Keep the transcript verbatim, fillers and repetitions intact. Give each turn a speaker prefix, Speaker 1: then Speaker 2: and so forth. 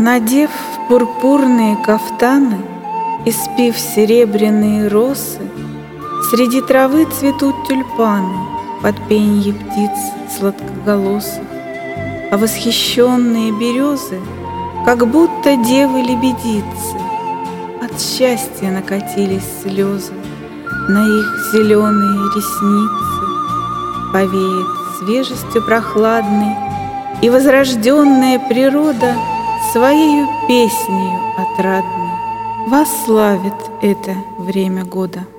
Speaker 1: Надев пурпурные кафтаны и спив серебряные росы, среди травы цветут тюльпаны под пенье птиц сладкоголосых, а восхищенные березы, как будто девы-лебедицы, от счастья накатились слезы на их зеленые ресницы. Повеет свежестью прохладной, и возрожденная природа своею песнею отрадной восславит это время года.